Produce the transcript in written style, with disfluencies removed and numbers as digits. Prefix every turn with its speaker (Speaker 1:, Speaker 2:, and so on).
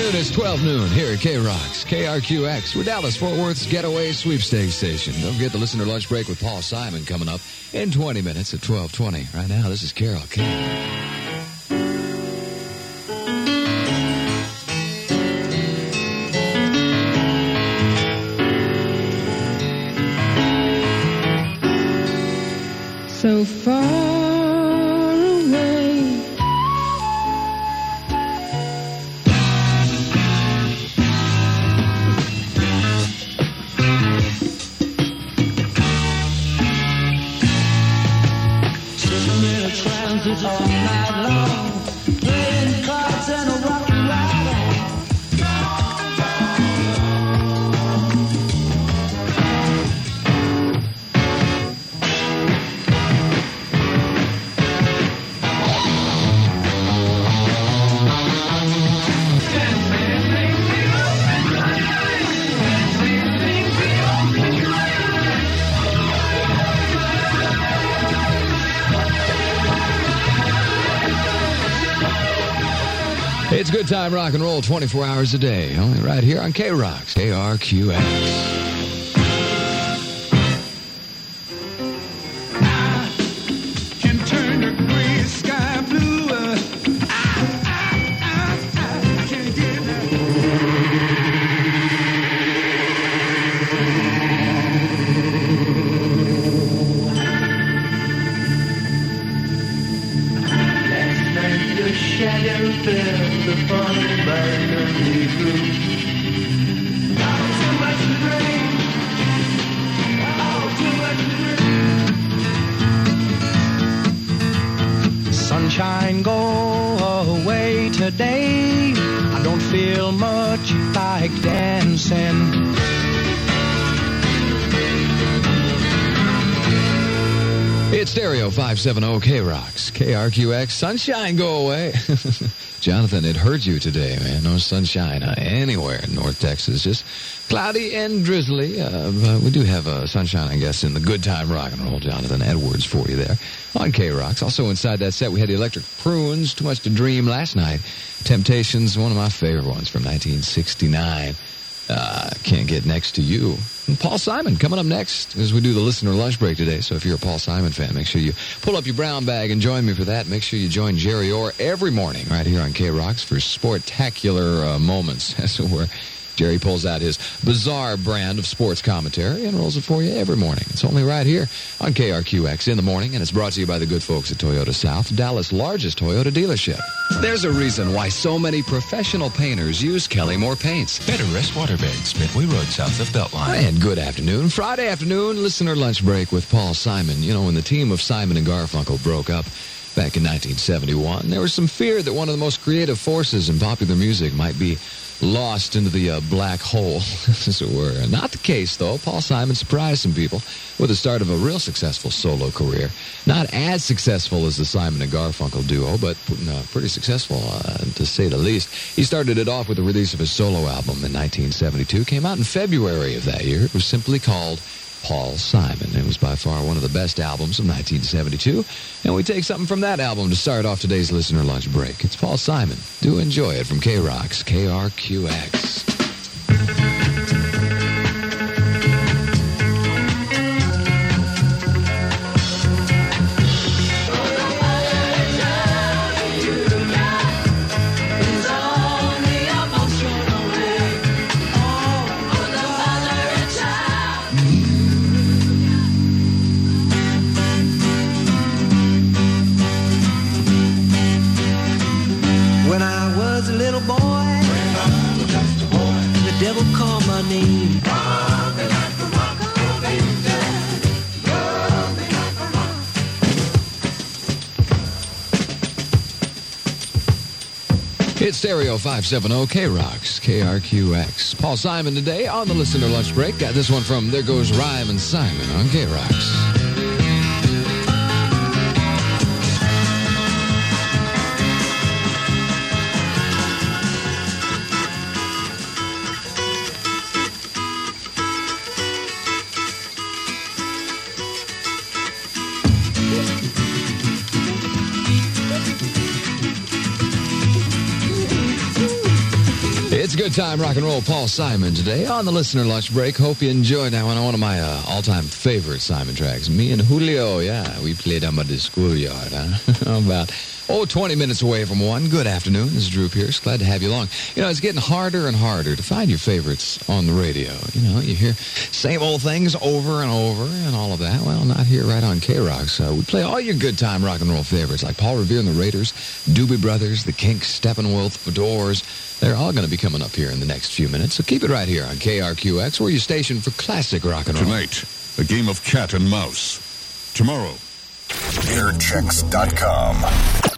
Speaker 1: afternoon. It's 12 noon here at K-Rocks, KRQX. We're Dallas Fort Worth's getaway sweepstakes station. Don't forget the listener lunch break with Paul Simon coming up in 20 minutes at 12:20. Right now, this is Carol King.
Speaker 2: So far away,
Speaker 3: sitting in a transit all night long, playing cards and a rock and ride.
Speaker 1: It's good time rock and roll 24 hours a day. Only right here on K-Rocks, KRQX.
Speaker 3: Can turn the gray sky blue. I can't get that. Last night your shadow fell upon my lonely room. Oh, too much rain. Oh, too much rain. Sunshine, go away today. I don't feel much like dancing.
Speaker 1: It's Stereo 570 K-Rocks, KRQX. Sunshine, go away. Jonathan, it hurt you today, man. No sunshine anywhere in North Texas. Just cloudy and drizzly. But we do have sunshine, I guess, in the good time rock and roll. Jonathan Edwards for you there on K-Rocks. Also inside that set, we had the Electric Prunes, Too Much to Dream last night. Temptations, one of my favorite ones from 1969. Can't Get Next to You. And Paul Simon coming up next as we do the listener lunch break today. So if you're a Paul Simon fan, make sure you pull up your brown bag and join me for that. Make sure you join Jerry Orr every morning right here on K-Rocks for sportacular moments. That's where Jerry pulls out his bizarre brand of sports commentary and rolls it for you every morning. It's only right here on KRQX in the morning, and it's brought to you by the good folks at Toyota South, Dallas' largest Toyota dealership. There's a reason why so many professional painters use Kelly-Moore paints.
Speaker 4: Betterist Waterbeds, Midway Road, south of Beltline.
Speaker 1: And good afternoon. Friday afternoon, listener lunch break with Paul Simon. You know, when the team of Simon and Garfunkel broke up back in 1971, there was some fear that one of the most creative forces in popular music might be lost into the black hole, as it were. Not the case, though. Paul Simon surprised some people with the start of a real successful solo career. Not as successful as the Simon and Garfunkel duo, but pretty successful, to say the least. He started it off with the release of his solo album in 1972. Came out in February of that year. It was simply called Paul Simon. It was by far one of the best albums of 1972, and we take something from that album to start off today's listener lunch break. It's Paul Simon. Do enjoy it from K-Rocks, KRQX.
Speaker 3: When I was a little boy, the devil called my name.
Speaker 1: It's Stereo 570 K-Rocks, KRQX. Paul Simon today on the listener lunch break. Got this one from There Goes Rhyme and Simon on K-Rocks. good time rock and roll Paul Simon today on the listener lunch break. Hope you enjoyed that one of my all-time favorite Simon tracks. Me and Julio, yeah, we played down by the schoolyard, huh? About 20 minutes away from 1. Good afternoon. This is Drew Pierce. Glad to have you along. You know, it's getting harder and harder to find your favorites on the radio. You know, you hear same old things over and over and all of that. Well, not here right on K-Rocks. We play all your good time rock and roll favorites like Paul Revere and the Raiders, Doobie Brothers, the Kinks, Steppenwolf, The Doors. They're all going to be coming up here in the next few minutes. So keep it right here on KRQX. We're your station for classic rock and roll.
Speaker 2: Tonight, a game of cat and mouse. Tomorrow,
Speaker 5: Airchecks.com.